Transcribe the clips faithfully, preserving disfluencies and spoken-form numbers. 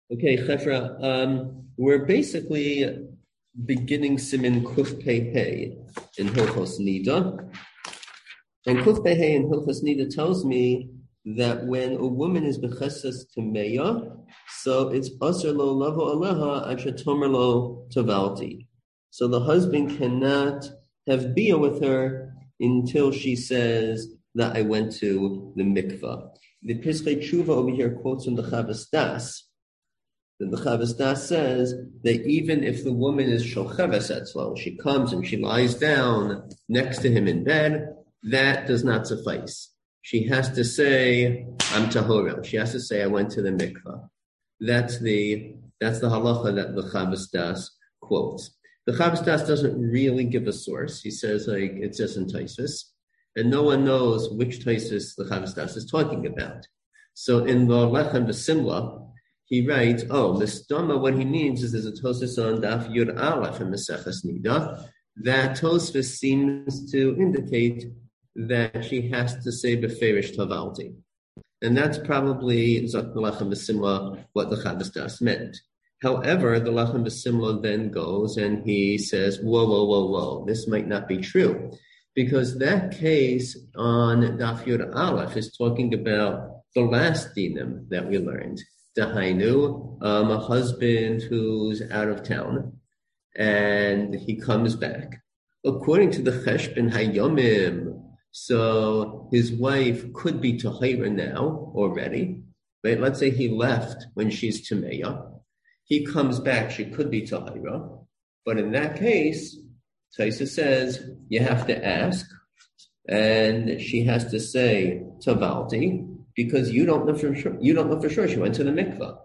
Okay, Chefra, um, we're basically beginning Simin Kuf Pei Pei in Hilchos Nida. And Kuf Pei Pei in Hilchos Nida tells me that when a woman is bechesses Tameya, so it's Asr lo lavo aleha achatomer lo tavalti. So the husband cannot have bia with her until she says that I went to the mikvah. The Pischei Tshuva over here quotes from the Chavas Das. Then the Chavas Das says that even if the woman is shocheves etzlo, she comes and she lies down next to him in bed, that does not suffice. She has to say, I'm tahora. She has to say, I went to the mikvah. That's the that's the halacha that the Chavas Das quotes. The Chavas Das doesn't really give a source. He says, like, it's just in Taisus, and no one knows which Taisus the Chavas Das is talking about. So in the Lechem V'Simla, he writes, oh, Mistama, what he means is there's a Tosfos on Daf Yud Aleph in Maseches Nida. That Tosfos seems to indicate that she has to say Beferish Tavalti. And that's probably Zot Lechem V'Simla, what the Chavas Das meant. However, the Lechem V'Simla then goes and he says, whoa, whoa, whoa, whoa, this might not be true. Because that case on Daf Yud Aleph is talking about the last dinim that we learned. Dahainu, um, a husband who's out of town, and he comes back. According to the Cheshbon Hayomim, so his wife could be Tahira now already. Right? Let's say he left when she's Tameya. He comes back, she could be Tahira. But in that case, Taisa says, you have to ask, and she has to say Tavalti, because you don't know for sure. You don't know for sure she went to the mikvah,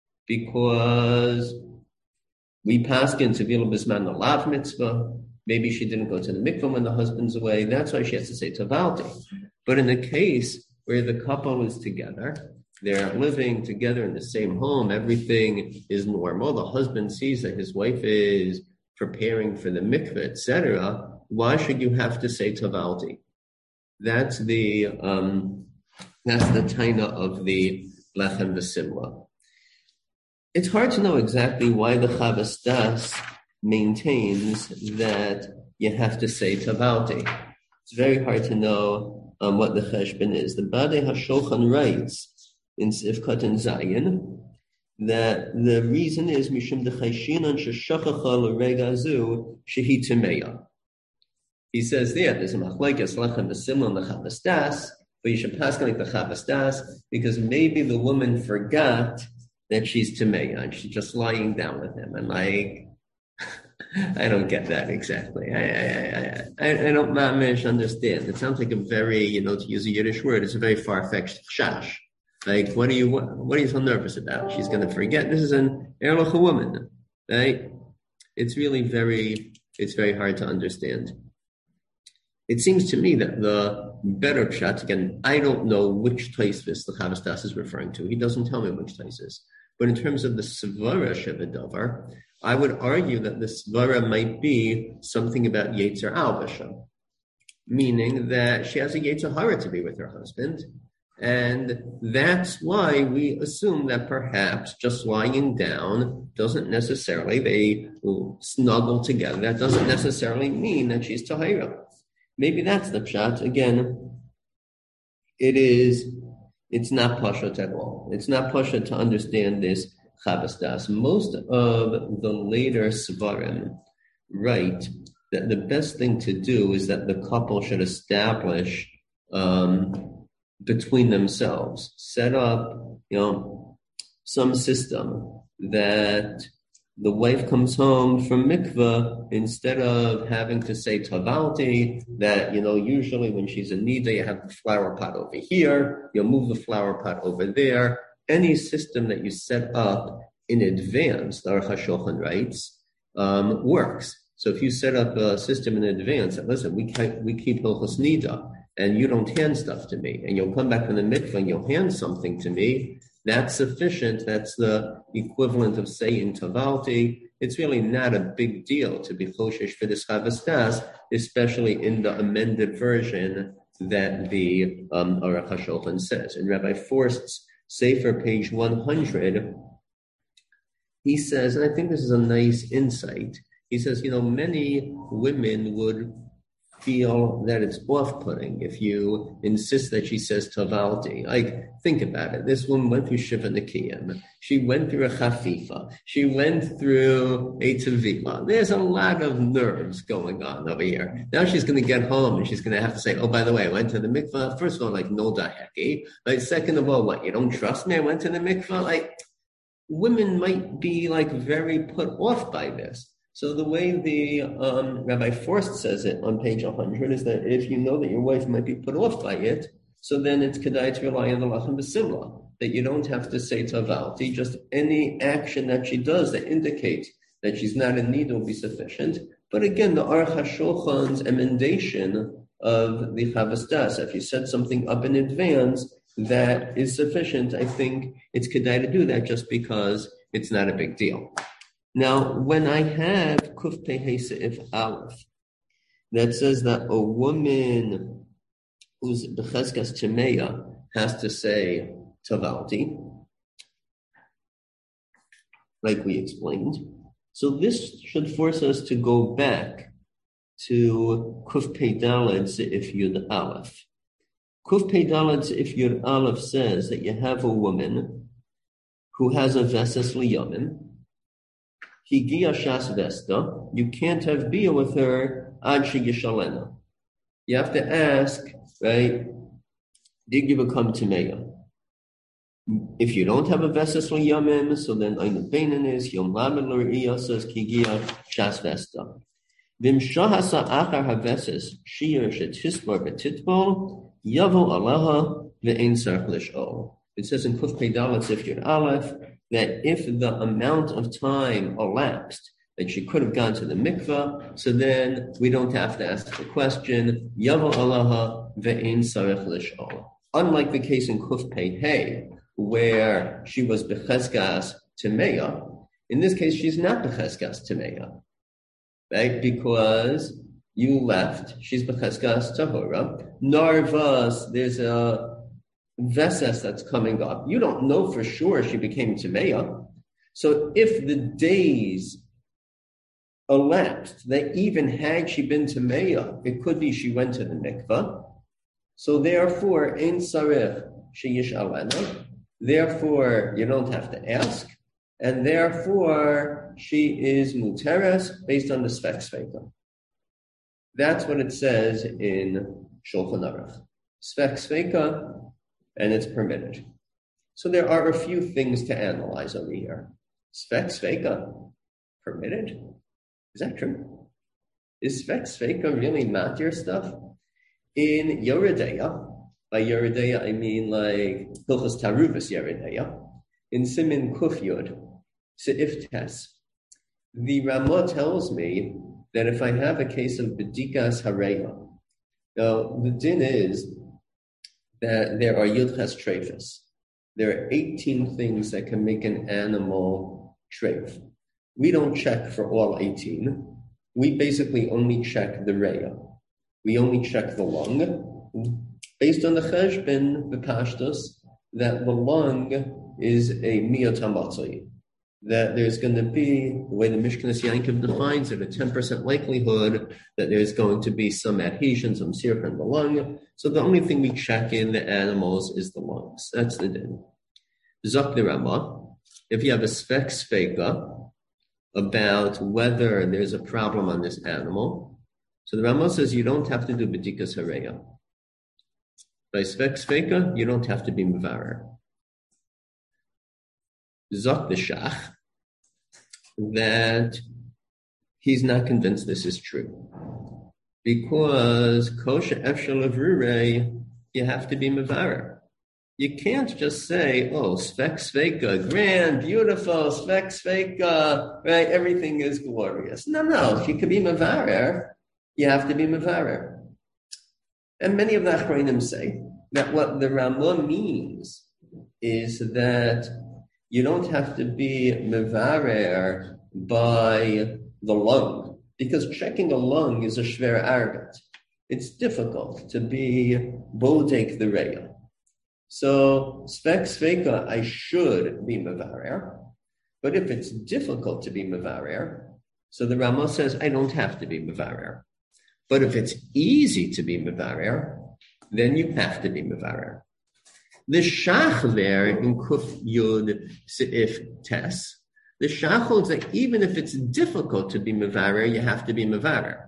because we paskin to v'ilo bisman the lav mitzvah. Maybe she didn't go to the mikvah when the husband's away. That's why she has to say tavalti. But in the case where the couple is together, they're living together in the same home, everything is normal. The husband sees that his wife is preparing for the mikvah, et cetera. Why should you have to say tavalti? That's the um, That's the taina of the Lechem V'Simla. It's hard to know exactly why the Chavas Das maintains that you have to say Tavalti. It's very hard to know um, what the Cheshbon is. The Badei HaShulchan writes in Sifkat and Zayin that the reason is Mishum D'Chayshinan Sheshachacha L'Rega Zu Shehi Tameya. He says there, there's a Machlekes Lechem V'Simla and the Chavas Das, but you should pass like the Chavas Das, because maybe the woman forgot that she's Tameya and she's just lying down with him. And like, I don't get that exactly. I I I, I don't mamish understand. It sounds like a very, you know, to use a Yiddish word, it's a very far-fetched shash. Like, what are you what are you so nervous about? She's going to forget. This is an Erlich woman, right? It's really very, it's very hard to understand. It seems to me that the better pshat, again, I don't know which Taisvis the Chavas Das is referring to. He doesn't tell me which Taisvis. But in terms of the Svara Shevedavar, I would argue that the Svara might be something about Yetzer Albasha, meaning that she has a Yetzer Hara to be with her husband. And that's why we assume that perhaps just lying down doesn't necessarily, they snuggle together, that doesn't necessarily mean that she's Tahira. Maybe that's the pshat. Again, it is, it's not pashut at all. It's not pashut to understand this Chavas Das. Most of the later Svarim write that the best thing to do is that the couple should establish um, between themselves, set up, you know, some system that the wife comes home from mikveh, instead of having to say tavalti, that, you know, usually when she's in nida, you have the flower pot over here, you'll move the flower pot over there. Any system that you set up in advance, the Aruch HaShulchan writes, um, works. So if you set up a system in advance, that, listen, we keep, we keep Hilchos Nida, and you don't hand stuff to me, and you'll come back from the mikveh and you'll hand something to me, that's sufficient. That's the equivalent of saying Tavalti. It's really not a big deal to be choshesh for this Chavas Das, especially in the amended version that the um, Aruch HaShulchan says. In Rabbi Forst's Sefer, page one hundred, he says, and I think this is a nice insight, he says, you know, many women would feel that it's off-putting if you insist that she says Tavalti. Like, think about it. This woman went through Shiva Nikiyim. She went through a Chafifa. She went through a Tevila. There's a lot of nerves going on over here. Now she's going to get home and she's going to have to say, oh, by the way, I went to the mikvah. First of all, like, no daheki. Like, second of all, what, you don't trust me? I went to the mikvah? Like, women might be, like, very put off by this. So the way the um, Rabbi Forst says it on page one hundred is that if you know that your wife might be put off by it, so then it's kedai to rely on the lachem b'simla, that you don't have to say tavalti, just any action that she does that indicates that she's not in need will be sufficient. But again, the Aruch HaShulchan's emendation of the Chavas Das, if you set something up in advance, that is sufficient. I think it's kedai to do that just because it's not a big deal. Now, when I have Kuf Pehei Seif Aleph that says that a woman who's B'chezkas Timeya has to say Tavalti, like we explained, so this should force us to go back to Kuf Pei Daled Seif Yud Aleph. Kuf Pei Daled Seif Yud Aleph says that you have a woman who has a Veses Liyamin. Higia Shas Vesta, you can't have Bia with her Ad Yishalena. You have to ask, right, did you become Timeya? If you don't have a Veses L'Yamim, so then Ainu Beinin is, Yom Lamed L'Riya says Higia Shas Vesta. Vim Shahasa Achar HaVeses, Shir Shetisbar Betitbol, Yavo Alaha, Ve'ein Sarch Lish'ol. It says in Kuf Pei Dalet Sif Yud Aleph, that if the amount of time elapsed that she could have gone to the mikvah, so then we don't have to ask the question, Yavo Alaha ve'ein sarech lish'ol. Unlike the case in Kuf Pei Hey, where she was bechezkas timeya, in this case she's not bechezkas timeya, right? Because you left, she's bechezkas tahora. Narvas, there's a Veses that's coming up. You don't know for sure she became Timeya. So if the days elapsed that even had she been Timeya, it could be she went to the mikvah. So therefore, Ein Sarech Sheyish Alena. Therefore, you don't have to ask. And therefore, she is Muteres based on the Svek Sveka. That's what it says in Shulchan Aruch. Svek Sveka, and it's permitted. So there are a few things to analyze over here. Svek Sveka, permitted? Is that true? Is Svek Sveka really matir stuff? In Yoredeya, by Yoredeya I mean like Hilchos Taruvas Yoredeya, in Simin Kuf Yud, Seif Tes, the Ramah tells me that if I have a case of Bedikas Hareya, now the din is that there are Yudches Treifas. There are eighteen things that can make an animal treif. We don't check for all eighteen. We basically only check the reya. We only check the lung. Based on the cheshbin, the pashtus, that the lung is a miyotamatzai. That there's going to be, the way the Mishkanas Yankov defines it, a ten percent likelihood that there's going to be some adhesion, some sirka in the lung. So the only thing we check in the animals is the lungs. That's the din. Zok the Ramah, if you have a svek sveka about whether there's a problem on this animal, so the Ramah says you don't have to do bedikas hareya. By svek sveka, you don't have to be mevarer. Zok the Shach, that he's not convinced this is true. Because kosher efshel avrure, you have to be mevarer. You can't just say, oh, svek sveka, grand, beautiful, svek sveka, right? Everything is glorious. No, no. If you could be mevarer, you have to be mevarer. And many of the Achronim say that what the Ramah means is that you don't have to be mevarer by the lung, because checking a lung is a shver argat. It's difficult to be bodek the reya. So svek sveka, I should be mevarer, But if it's difficult to be mevarer, so the Rama says, I don't have to be mevarer. But if it's easy to be mevarer, then you have to be mevarer. The Shach there in Kuf Yud Seif Tes, the Shach holds that even if it's difficult to be mevarer, you have to be mevarer.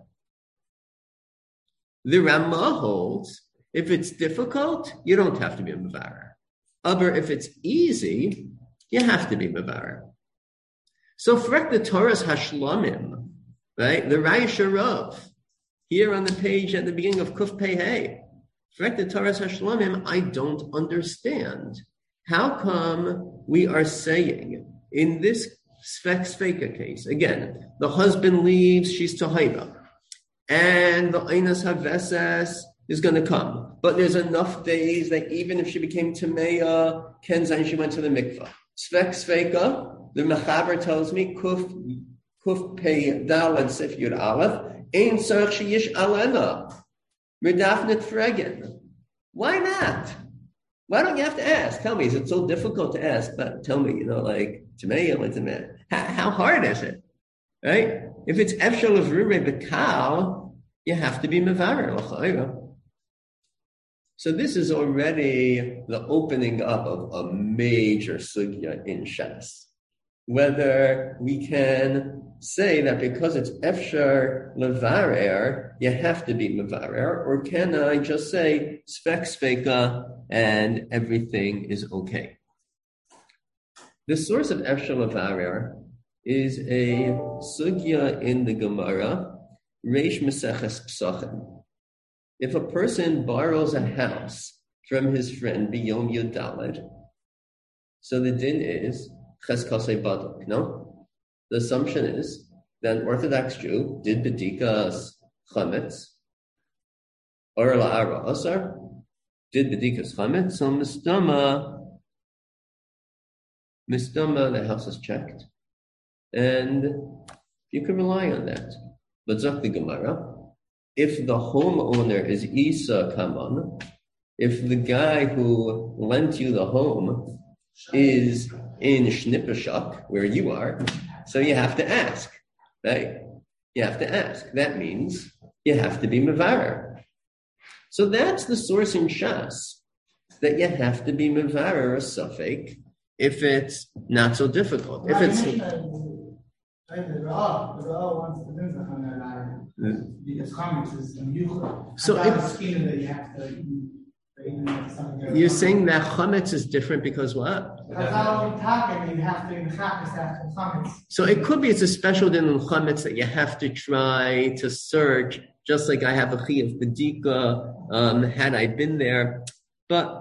The Rama holds, if it's difficult, you don't have to be mevarer. But if it's easy, you have to be mevarer. So for the Torah's Hashlamim, right, the Raish Rav, here on the page at the beginning of Kuf Pei Hey, for the Torah's Hashlamim, I don't understand. How come we are saying in this Sfek Sveka case, again, the husband leaves, she's Tohaiba, and the Einas Haveses is going to come. But there's enough days that even if she became Tameya, Kenzain, she went to the mikvah. Sfek Sveka, the Mechaber tells me, Kuf, Kuf Pei Dal and Sif Yud Aleph, Ein Sarach Sheyish Alena, Medafnet Fregen. Why not? Why don't you have to ask? Tell me, is it so difficult to ask? But tell me, you know, like, Tameya went to Tameya. How, how hard is it? Right? If it's Efshel of Rure Bekal, you have to be Mevarer, L'chayra. So this is already the opening up of a major sugya in Shas. Whether we can say that because it's Efshar Levarer, you have to be Mevarer, or can I just say Sfek Sveka and everything is okay? The source of Efshar Levarer is a sugya in the Gemara, Reish Meseches Psachim. If a person borrows a house from his friend Biyom Yudaled, so the din is Cheskasei Badok, no? The assumption is that an Orthodox Jew did Bedikas Chametz, or La'ara Asar, did Bedikas Chametz, so Mistama, Mistama, the house is checked, and you can rely on that. But Zak the Gemara, if the homeowner is Isa Kaman, if the guy who lent you the home is in Shnipashak, where you are, so you have to ask, right? You have to ask. That means you have to be Mevarer. So that's the source in Shas, that you have to be Mevarer or Suffolk if it's not so difficult. If it's... The Ra'ah, the Ra'ah wants to do the because comments is unusual. So it's scheme that you have to. You you're saying that chametz is different because what? Because how we talk, you have to after chametz. So it could be it's a special din in chametz that you have to try to search, just like I have a chi of bedika. Um, had I been there, but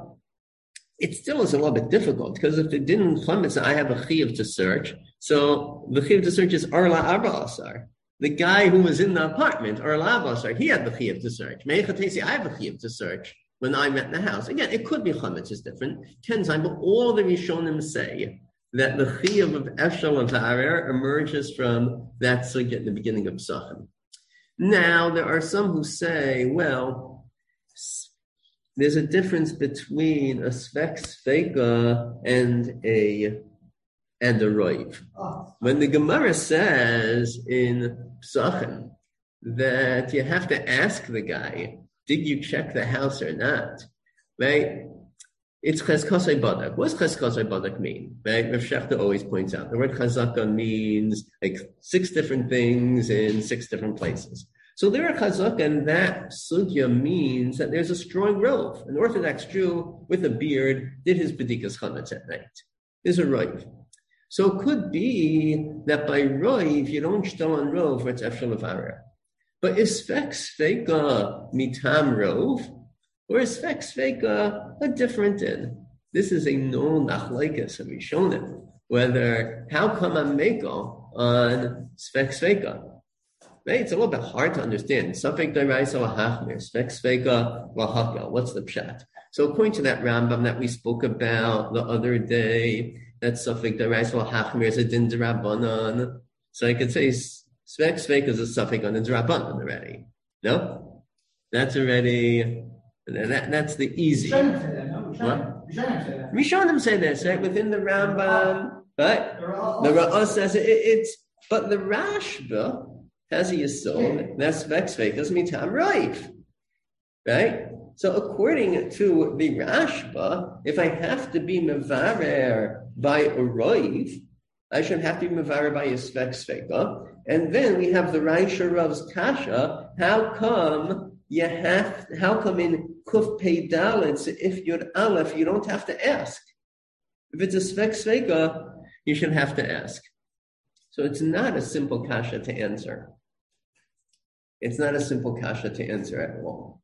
it still is a little bit difficult because if it didn't chametz, I have a chiyuv to search. So the chiyuv to search is arla arba asar. The guy who was in the apartment, arla arba asar, he had the chiyuv to search. Meichatesi, I have a chiyuv to search when I met in the house. Again, it could be chametz is different. Ten times, but all the Rishonim say that the chiyuv of efshal and ta'arer emerges from that sugya at the beginning of Psachim. Now there are some who say, well, there's a difference between a svek sveka and a and a roiv. When the Gemara says in Psachim that you have to ask the guy, did you check the house or not? Right? It's cheskasei badak. What does cheskasei badak mean? Right? Rav Shechter always points out the word chazaka means like six different things in six different places. So there are chazaka, and that sugya means that there's a strong rov. An Orthodox Jew with a beard did his bedikas chametz at night. There's a rov. So it could be that by rov you don't shtel on rov where it's efshel levarer. But is svek sveka mitam rov, or is svek sveka a different din? This is a known nachlekes of Rishonim. Whether how come I'm meko on svek sveka? Right? It's a little bit hard to understand. Safek deraisa lahachmir, svek sveka lahakel. What's the pshat? So according to that Rambam that we spoke about the other day, that safek deraisa lahachmir is a din derabanan. So I could say svek sveka is a safek on a derabanan already. No, that's already that, that's the easy. What? Rishonim say that. Rishonim say this, right? Within the Rambam, right? The Ra'ah says it, it's, but the Rashba has a yisod, that's vexvek, doesn't mean tam rife, right? So according to the Rashba, if I have to be mevarer by a roiv, I should have to be mevarer by a svek. And then we have the Raisha Rav's kasha. How come you have? How come in Kuf Pei Dalet if you're Aleph you don't have to ask? If it's a svek sveka, you should have to ask. So it's not a simple kasha to answer. It's not a simple kasha to answer at all.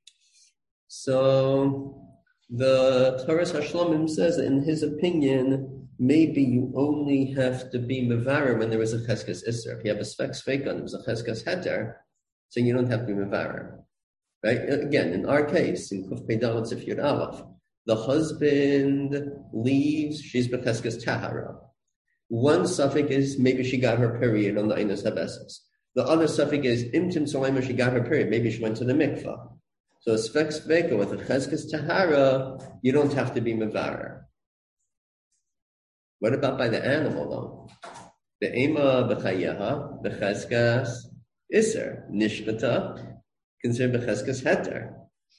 So the Toras HaShlomim says, in his opinion, maybe you only have to be mevarer when there is a cheskes isser. If you have a svek sveka and there's a cheskes heter, so you don't have to be mevarer. Right? Again, in our case, in Kuf Pei Dalet Sifyud Aleph, the husband leaves, she's becheskes tahara. One suffix is maybe she got her period on the Einos Habesas. The other suffix is imtim solema, she got her period. Maybe she went to the mikvah. So a svek sveka with a cheskes tahara, you don't have to be mevarer. What about by the animal though? The ema b'chayeha, the cheskes iser, nishbata, considered b'cheskes heter.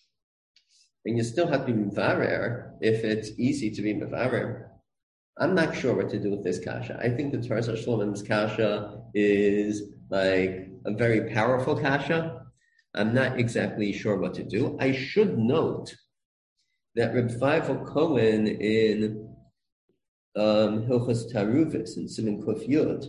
And you still have to be mevarer if it's easy to be mevarer. I'm not sure what to do with this kasha. I think the Toras HaShlomim's kasha is like a very powerful kasha. I'm not exactly sure what to do. I should note that Reb Feivel Cohen in um, Hilchos Taruvis in Siman Kuf Yud,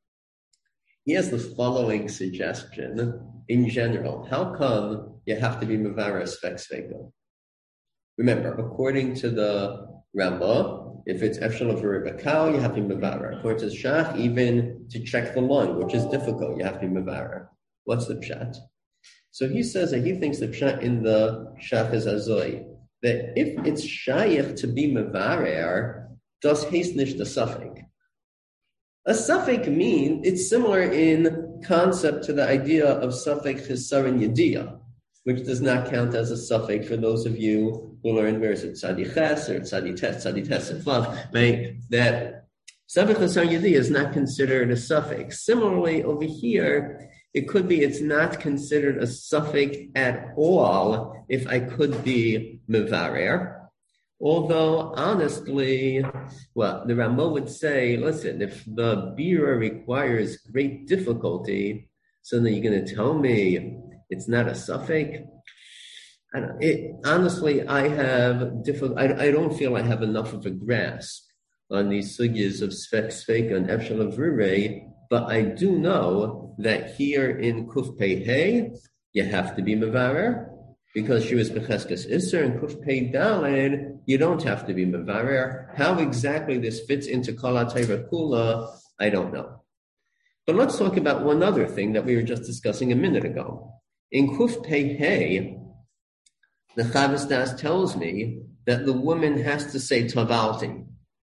he has the following suggestion in general. How come you have to be mevarer svek sveka? Remember, according to the Rambam, if it's efshel of a cow, you have to be mevarer. According to Shach, even to check the lung, which is difficult, you have to be mevarer. What's the pshat? So he says that he thinks the pshat in the Shach is azoi, that if it's shayich to be mevarer, does hasnish the suffix. A suffix mean it's similar in concept to the idea of suffix chisaron yediyah, which does not count as a suffix for those of you who learn where is it tzadi ches or tzadi tes, tzadi tes and flav, right? That suffix chisaron yediyah is not considered a suffix. Similarly, over here, it could be it's not considered a suffix at all if I could be mevarer. Although, honestly, well, the Rambam would say, listen, if the bira requires great difficulty, so then you're going to tell me it's not a suffix? I don't, it, honestly, I have difficult, I, I don't feel I have enough of a grasp on these sugyas of svek sveka and efshel of rurei, but I do know that here in Kuf Pei Hey, you have to be mevarer, because she was becheskes isser, and Kuf Pei Daled, you don't have to be mevarer. How exactly this fits into Kol HaTorah Kula, I don't know. But let's talk about one other thing that we were just discussing a minute ago. In Kuf Pei Hey, the Chavos Das tells me that the woman has to say tavalti.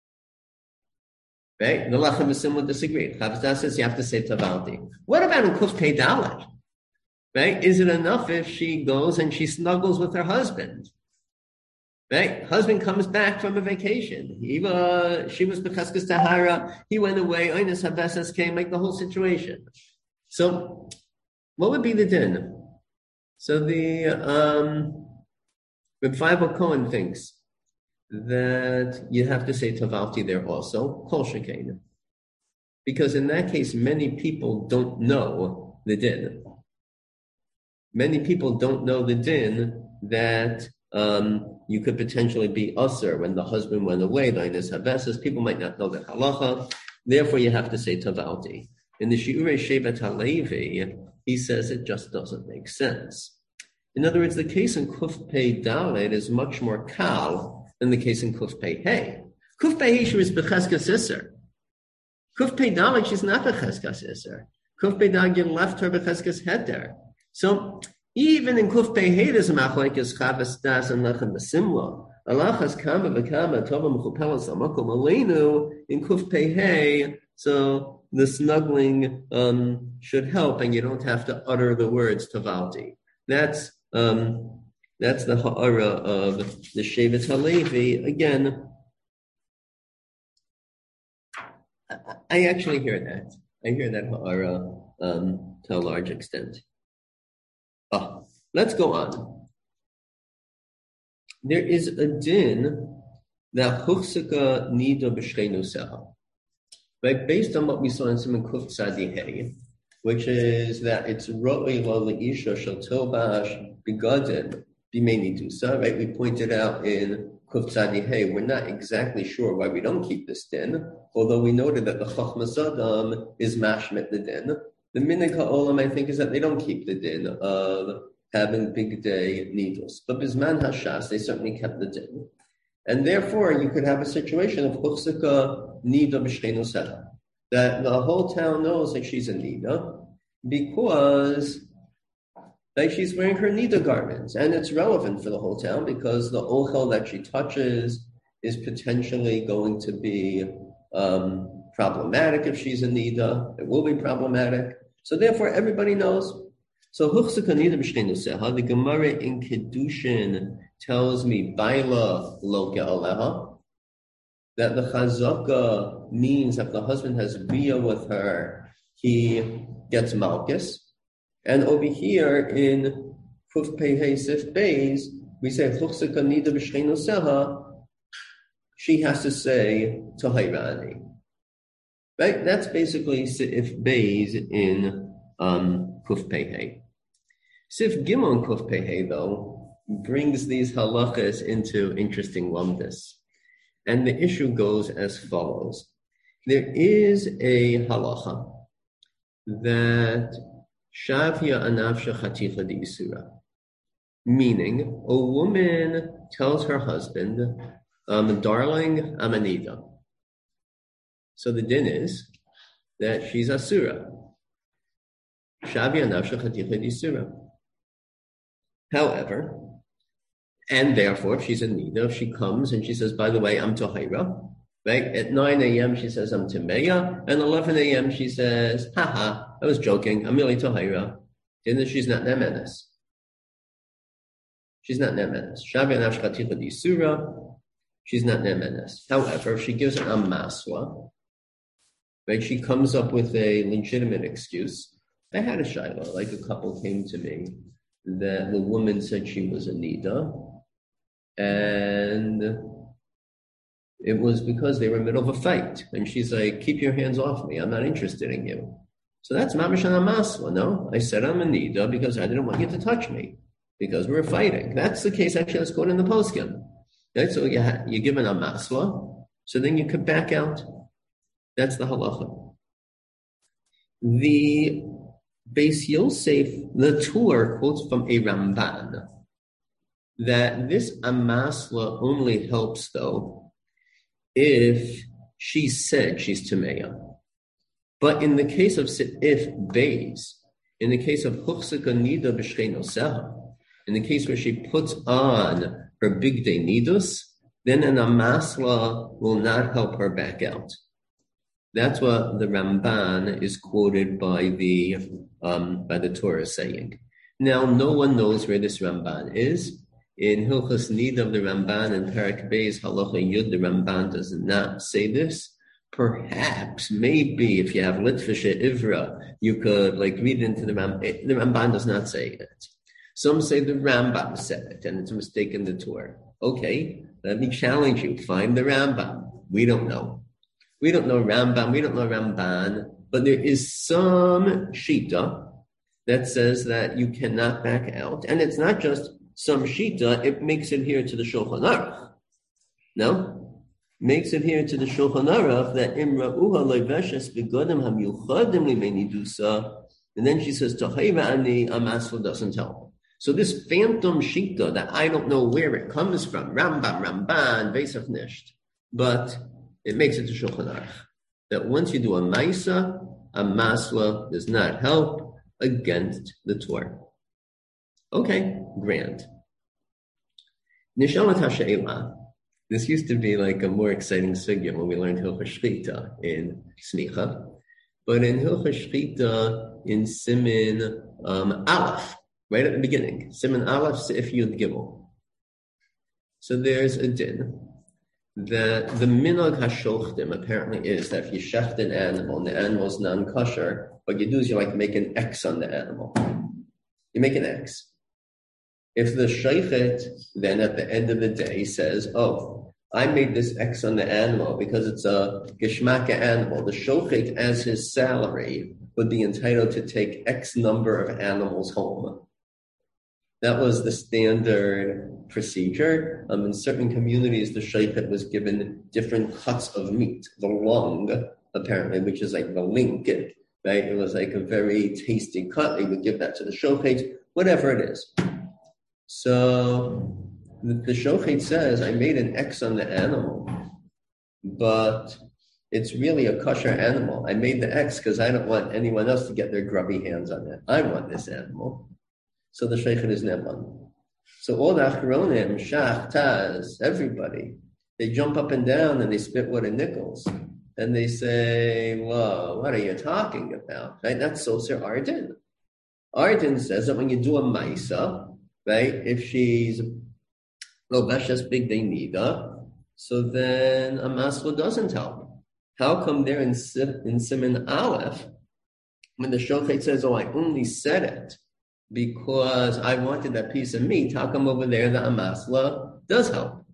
Right? The Lechem V'Sim would disagree. Chavos Das says you have to say tavalti. What about in Kuf Pei Daled? Right? Is it enough if she goes and she snuggles with her husband? Right? Husband comes back from a vacation. He, uh, she was b'cheskes tahara. He went away. Einos Habesas came, like the whole situation. So, what would be the din? So the um, Reb Feivel Cohen thinks that you have to say tavalti there also, kol shekain, because in that case, many people don't know the din. Many people don't know the din that um, you could potentially be usher when the husband went away, the Einos Habesas. People might not know the halacha. Therefore, you have to say tavalti. In the Shiurei Shevet HaLevi, he says it just doesn't make sense. In other words, the case in Kuf Pei Daled is much more kal than the case in Kuf Pei Hey. Kuf Pei Hey, she was becheskes isser. Kuf Pei Daled, she's not becheskes isser. Kuf Pei Daled, you left her becheskes heter. So even in Kuf Pei Hey, there's a machlekes Chavos Das and Lechem B'Simla. Alachas kama v'kama tova mechupelas amakom aleinu in Kuf Pei Hey. So the snuggling um, should help, and you don't have to utter the words tavalti. That's um, That's the ha'ara of the Shevet HaLevi. Again, I actually hear that. I hear that ha'ara um, to a large extent. Oh, let's go on. There is a din that huchsika nida b'shchenu seha. Right, based on what we saw in Siman Kuf Tzadi Hey, which is that it's ro'ei lo leisha shel tobash begadim b'mei nidusa. Right, we pointed out in Kuf Tzadi Hey, we're not exactly sure why we don't keep this din, although we noted that the Chachmas Adam is mashmet the din. The Minhag HaOlam, I think, is that they don't keep the din of having big day nidus, but Bizman Hashas, they certainly kept the din. And therefore, you could have a situation of Huchsika Nida B'Shchenu Seha, that the whole town knows that she's a Nida because like she's wearing her Nida garments. And it's relevant for the whole town because the ochel that she touches is potentially going to be um, problematic if she's a Nida. It will be problematic. So therefore, everybody knows. So Huchsika Nida B'Shchenu Seha, the Gemara in Kedushin tells me Baila Loke Aleha, that the Chazaka means that the husband has Bia with her, he gets Malchus. And over here in Kuf Pei Sif Beis, we say Chuchsika Nida B'Shchenu Seha, she has to say Tahairani. Right? That's basically Sif Beis in um, Kuf Pei. Sif Gimon Kuf Pei though brings these halachas into interesting lumdus. And the issue goes as follows. There is a halacha that Shavya Anafsha Chaticha Di Isura, meaning a woman tells her husband, um, darling, I'm a nida. So the din is that she's asura. Shavya Anafsha Chaticha Di Isura. However, and therefore, if she's a nida, if she comes and she says, by the way, I'm Tohaira, right? At nine a.m. she says, I'm Timeya, and eleven a.m. she says, haha, I was joking, I'm really Tohaira. And she's not Nemenes. She's not Nemenes. Shavya Nafshchaticha Di Surah, she's not Nemenes. However, if she gives an Amaswa, right, she comes up with a legitimate excuse. I had a shayla, like a couple came to me, that the woman said she was a nida, and it was because they were in the middle of a fight. And she's like, keep your hands off me. I'm not interested in you. So that's mamash an amaswa, no? I said I'm a nida because I didn't want you to touch me because we were fighting. That's the case actually that's quoted in the poskim. Right? So you, ha- you give an amaswa, so then you could back out. That's the halacha. The Beis Yosef, the Tur, quotes from a Ramban that this amasla only helps, though, if she said she's Tameya. But in the case of if Beis, in the case of Huchsika Nida B'Shchenu Seha, in the case where she puts on her big day nidus, then an amasla will not help her back out. That's what the Ramban is quoted by the um, by the Torah saying. Now, no one knows where this Ramban is. In Hilchos Nida of the Ramban and Parak Beis Halacha Yud, the Ramban does not say this. Perhaps, maybe, if you have Litvisha Ivra, you could like read into the Ramban. The Ramban does not say it. Some say the Rambam said it, and it's a mistake in the Torah. Okay, let me challenge you. Find the Rambam. We don't know. We don't know Rambam, we don't know Ramban, but there is some shita that says that you cannot back out. And it's not just some shita, it makes it here to the Shulchan Aruch. No? Makes it here to the Shulchan Aruch that Imra'uha leveshes begodim hamyuchadim limenidusa, and then she says, Tahayva ani amasla doesn't help. So this phantom shita that I don't know where it comes from, Rambam, Ramban, Beisach Nisht, but it makes it to Shulchan Aruch that once you do a Maisa, a Masla does not help against the Torah. Okay, grand. Nishalat HaShe'ela. This used to be like a more exciting sugya when we learned Hilchos Shchita in Smicha. But in Hilchos Shchita in Simin um, Aleph, right at the beginning. Siman Aleph Seif Yud Gimel. So there's a din that the minhag hashochtim apparently is that if you shecht an animal and the animal's non-kosher, what you do is you like make an X on the animal. You make an X. If the sheichet then at the end of the day says, oh, I made this X on the animal because it's a geschmacka animal, the shochet as his salary would be entitled to take X number of animals home. That was the standard procedure. Um, in certain communities, the sheichet was given different cuts of meat. The lung, apparently, which is like the link, right? It was like a very tasty cut. They would give that to the shochet, whatever it is. So the, the shochet says, I made an X on the animal, but it's really a kosher animal. I made the X because I don't want anyone else to get their grubby hands on it. I want this animal. So the sheichet is neman. So all the achronim, shach, taz, everybody, they jump up and down and they spit water nickels. And they say, whoa, what are you talking about? Right? That's Soser Arden. Arden says that when you do a maisa, right, if she's lobeshes big they nida, so then a masla doesn't help. How come there in, in Siman Aleph, when the shochet says, oh, I only said it because I wanted that piece of meat, how come over there the amasla does help?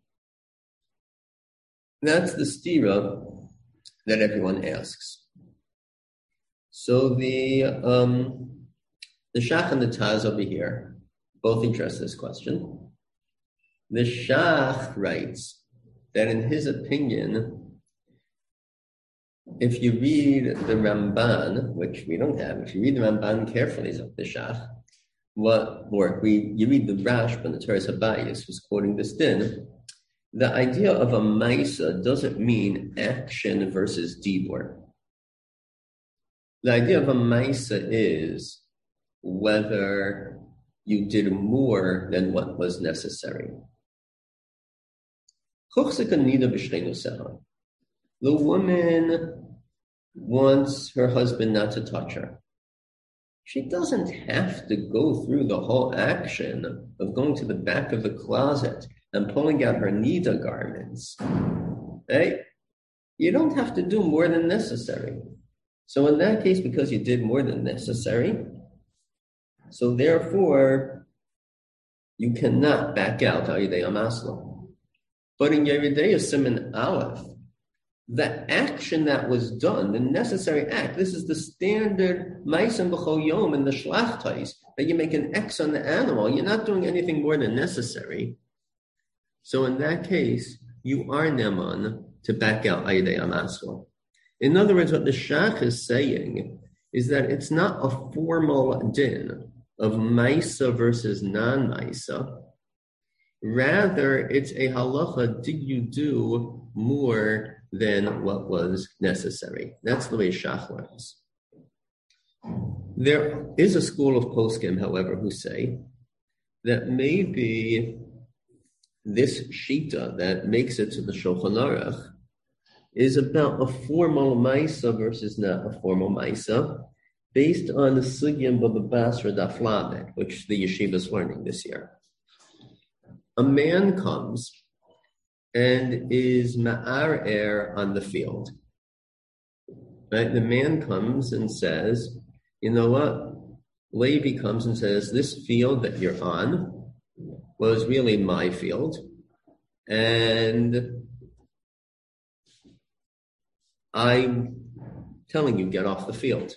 That's the stira that everyone asks. So the um, the Shach and the Taz over here both address this question. The Shach writes that in his opinion, if you read the Ramban, which we don't have, if you read the Ramban carefully, is the Shach, what or we you read the Rashba and the Teres Habayis, who's quoting this din, the idea of a maisa doesn't mean action versus dibur. The idea of a maisa is whether you did more than what was necessary. The woman wants her husband not to touch her. She doesn't have to go through the whole action of going to the back of the closet and pulling out her nida garments. Right? You don't have to do more than necessary. So in that case, because you did more than necessary, so therefore, you cannot back out Ayidei Amasla. But in Yeridei Siman Aleph, the action that was done, the necessary act, this is the standard Ma'asim B'chol Yom in the Shlachtais, that you make an X on the animal. You're not doing anything more than necessary. So in that case, you are neman to back out Ayidei Amasla. In other words, what the Shach is saying is that it's not a formal din of Maisa versus non-Maisa. Rather, it's a halacha, did you do more than what was necessary? That's the way Shach learns. There is a school of poskim, however, who say that maybe this shita that makes it to the Shulchan Aruch is about a formal Maisa versus not a formal Maisa, based on the Sugyam of the Basra Daf Lamed, which the yeshiva is learning this year. A man comes and is ma'arer on the field. Right? The man comes and says, you know what? Levi comes and says, this field that you're on was really my field, and I'm telling you, get off the field.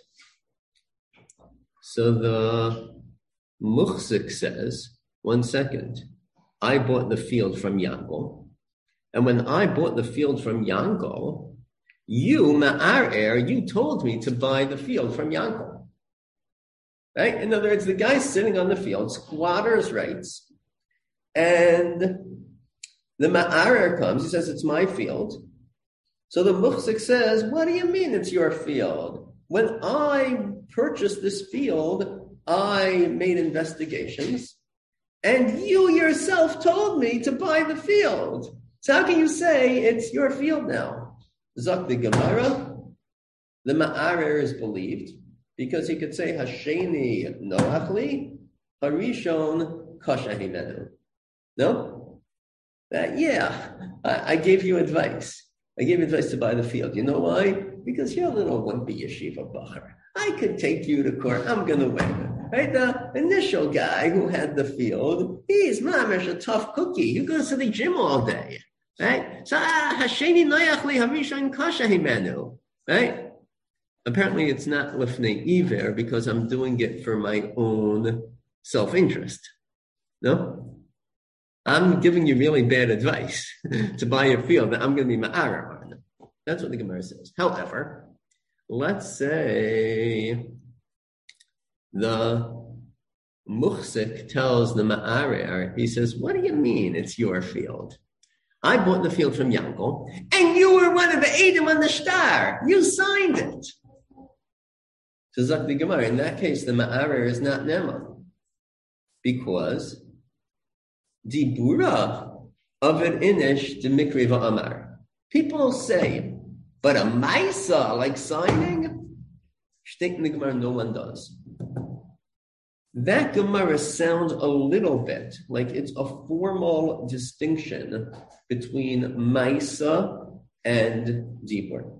So the muhsik says, one second, I bought the field from Yankel, and when I bought the field from Yankel, you, ma'arer, you told me to buy the field from Yankel. Right? In other words, the guy's sitting on the field, squatter's rights, and the ma'arer comes, he says, it's my field. So the muhsik says, what do you mean it's your field? When I purchased this field, I made investigations, and you yourself told me to buy the field. So how can you say it's your field now? Zak the Gemara, the ma'arer is believed, because he could say, Hasheni noachli, Harishon kasha himenu. No? That, yeah, I, I gave you advice. I gave you advice to buy the field. You know why? Because you're a little wimpy yeshiva bachar. I could take you to court. I'm going to win. Right? The initial guy who had the field, he's mamish a tough cookie. He goes to the gym all day. Right? So, hasheni noyach li harishon kasha himenu. Right? Apparently it's not lifnei iver because I'm doing it for my own self-interest. No? I'm giving you really bad advice to buy a field that I'm going to be ma'arer on. That's what the Gemara says. However, let's say the muhsik tells the ma'arer, he says, what do you mean it's your field? I bought the field from Yankel, and you were one of the Edom on the star. You signed it. So Zak the Gemara, in that case, the ma'arer is not nema, because dibura of an inish de mikri va'amar. People say, but a maisa like signing, shtek in the Gemara, no one does. That Gemara sounds a little bit like it's a formal distinction between maisa and dibur,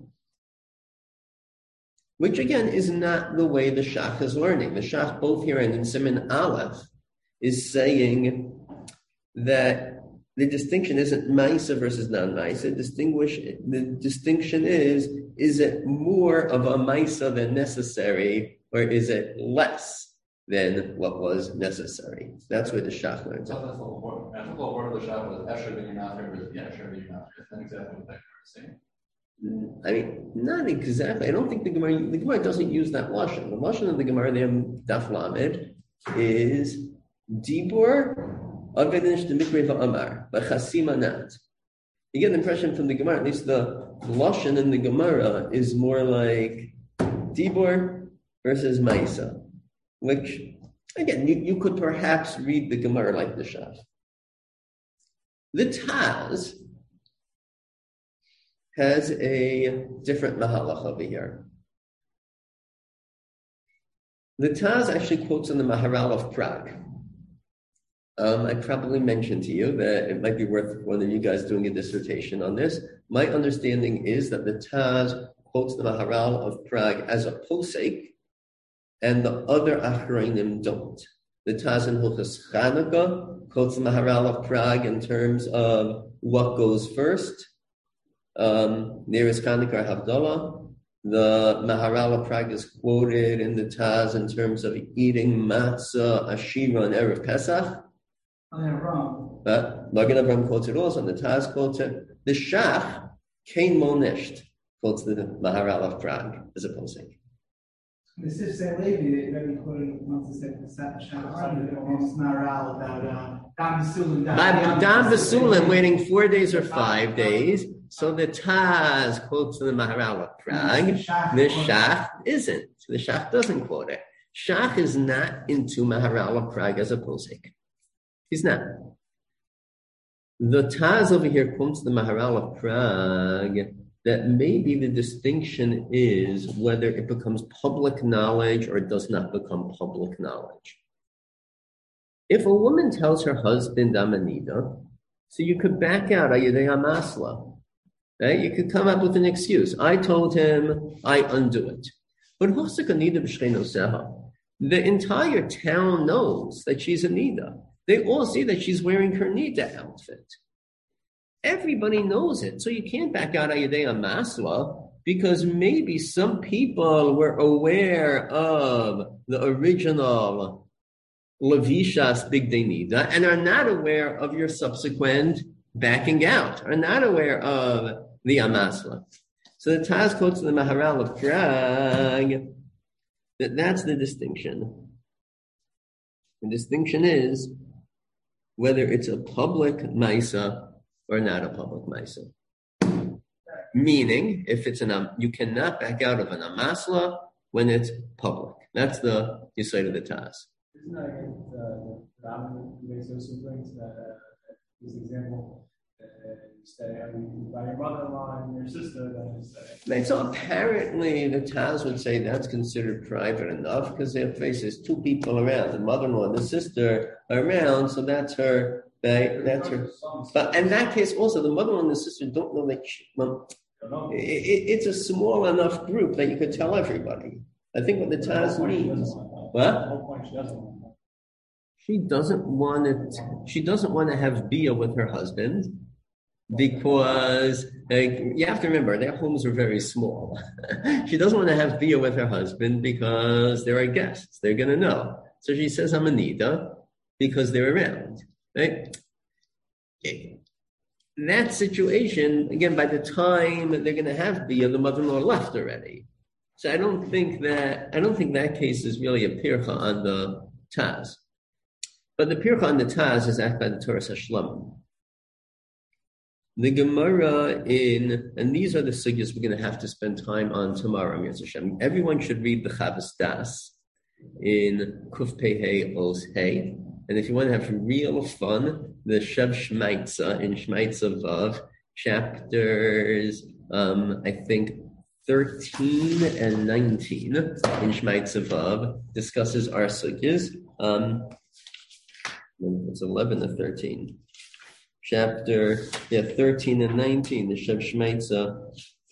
which again is not the way the Shach is learning. The Shach, both here and in Siman Aleph, is saying that the distinction isn't Maisa versus non-Maisa. Distinguish, the distinction is, is it more of a Maisa than necessary, or is it less than what was necessary? That's where the Shach learns. That's the whole word. And the whole word of the Shach was Esher v'yinafer versus Yesher v'yinafer. That's exactly what that is saying. I mean, not exactly. I don't think the Gemara, the Gemara doesn't use that lashon. The lashon of the Gemara there, Daf Lamed, is Dibur Avedish the Mikri va'amar, but Chasima not. You get the impression from the Gemara, at least the lashon in the Gemara is more like Dibur versus Maisa, which, again, you, you could perhaps read the Gemara like the Shach. The Taz has a different mahalach over here. The Taz actually quotes in the Maharal of Prague. Um, I probably mentioned to you that it might be worth one of you guys doing a dissertation on this. My understanding is that the Taz quotes the Maharal of Prague as a posek, and the other Achronim don't. The Taz in Hilchos Chanukah quotes the Maharal of Prague in terms of what goes first. Um, Nearest Chanukah Havdalah. The Maharal of Prague is quoted in the Taz in terms of eating matzah, ashira, and Erev Pesach. But Magen Avraham quotes it also, and the Taz quotes it. The Shach, Kain Monisht, quotes the Maharal of Prague as a posek. The Sifsei Levi, very quoted once the Maharal about Dam Basulim. Dam Basulim waiting four days or five days. So the Taz quotes the Maharal of Prague. The Shach isn't. The Shach doesn't quote it. Shach is not into Maharal of Prague as a posek. He's not. The Taz over here quotes the Maharal of Prague that maybe the distinction is whether it becomes public knowledge or it does not become public knowledge. If a woman tells her husband, Amanida, so you could back out Ayudei Hamasla. Right? You could come up with an excuse. I told him, I undo it. But the entire town knows that she's a Nida. They all see that she's wearing her Nida outfit. Everybody knows it. So you can't back out Ayudei Masla because maybe some people were aware of the original Levishas Bigdei Nida and are not aware of your subsequent backing out, are not aware of the Amasla. So the Taz quotes the Maharal of Prague that that's the distinction. The distinction is whether it's a public Maisa or not a public Maisa. Meaning, if it's an you cannot back out of an Amasla when it's public. That's the Yesod of the Taz. Isn't that against the Raman makes those siblings that uh, this example? Uh, stay? I mean, by your mother-in-law and your sister, then you stay. Right, so apparently the Taz would say that's considered private enough because there faces two people around, the mother-in-law and the sister are around, so that's her, right? That's her. But in that case, also the mother-in-law and the sister don't know that. She, well, it, it, it's a small enough group that you could tell everybody. I think what the Taz means. What? She doesn't want it. She doesn't want to have Bia with her husband because like, you have to remember their homes are very small. She doesn't want to have Bia with her husband because there are guests. They're going to know. So she says, "I'm a nida," because they're around. Right? Okay. In that situation, again, by the time they're going to have Bia, the mother-in-law left already. So I don't think that I don't think that case is really a pircha on the Taz. But the pircha on the Taz is act by the Torah Hashlamim. The Gemara in, and these are the sugyas we're going to have to spend time on tomorrow, Mirz Hashem. Everyone should read the Chavas Das in Kuf Pei Hey Oz Hey. And if you want to have real fun, the Shev Shmaitza in Shmaitza Vav, chapters, um, I think, thirteen and nineteen in Shmaitza Vav discusses our sugyas. Um, it's eleven to thirteen. Chapter, yeah, thirteen and nineteen, the Shev Shmaitza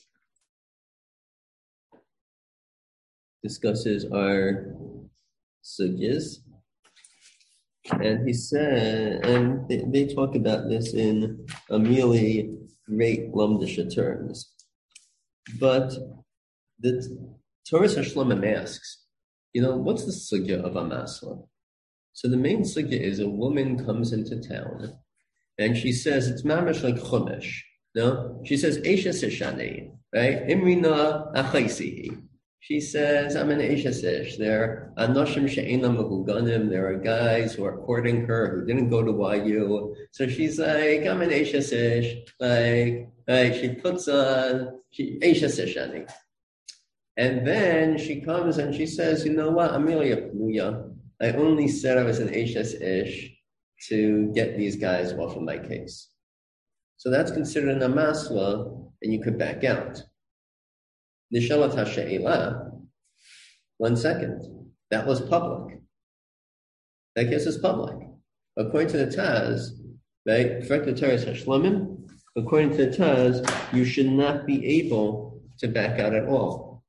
discusses our sugyas. And he said, and they, they talk about this in a really great Lumdisha terms. But the Torah Hashlamim asks, you know, what's the sugya of a masla? So the main sugya is a woman comes into town and she says, it's mamash like chumash. No? She says, Eisha Sishani, right? Imrina achaisihi. She says, I'm an Eisha Sish. There are Anoshim she'ena mehuganim. There are guys who are courting her who didn't go to Y U. So she's like, I'm an Eisha Sish. Like, like she puts on, she, Eisha Sishani. And then she comes and she says, you know what? I'm really a pluya. I only said I was an Eisha Ish to get these guys off of my case. So that's considered an amasla, and you could back out. Nishalat ha'she'ela, one second, that was public. That case is public. According to the Taz, right, the Torah Hashlamim, according to the Taz, you should not be able to back out at all.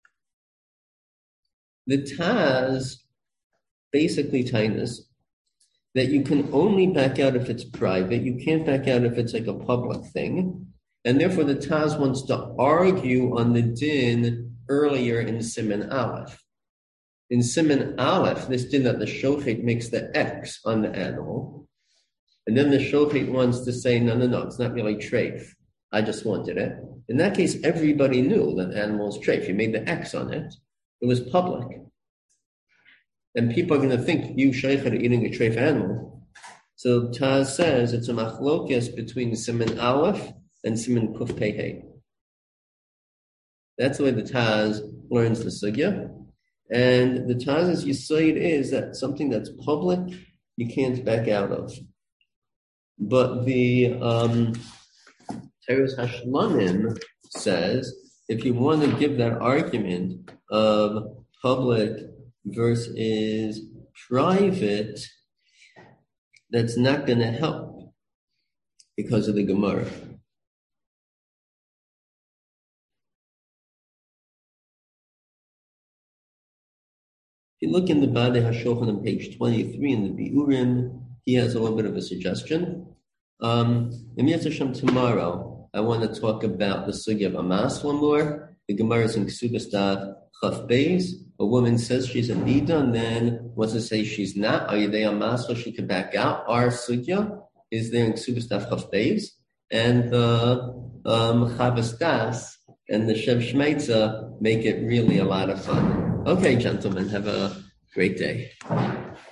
The Taz basically telling us that you can only back out if it's private. You can't back out if it's like a public thing. And therefore the Taz wants to argue on the din earlier in Siman Aleph. In Siman Aleph, this din that the shochet makes the X on the animal. And then the shochet wants to say, no, no, no, it's not really treif. I just wanted it. In that case, everybody knew that animal is treif. You made the X on it. It was public. And people are going to think you, Sheikh, are eating a treif animal. So Taz says it's a machlokes between Siman Aleph and Siman Kuf Pei Hey. That's the way the Taz learns the sugya. And the Taz's yisoid is that something that's public, you can't back out of. But the um, Teres Hashlamim says, if you want to give that argument of public versus private, that's not going to help because of the Gemara. If you look in the Badei HaShulchan on page twenty-three in the Biurim, he has a little bit of a suggestion. Um, in Mirz Hashem tomorrow, I want to talk about the sugya of Amas more. The Gemara is in Ksubas Daf Chaf Beis. A woman says she's a nida, and then wants to say she's not. Are you there Amas, so she can back out? Our sugya is there in Ksubas Daf Chaf Beis, and the um, Chavas Das and the Shev Shmeitza make it really a lot of fun. Okay, gentlemen, have a great day.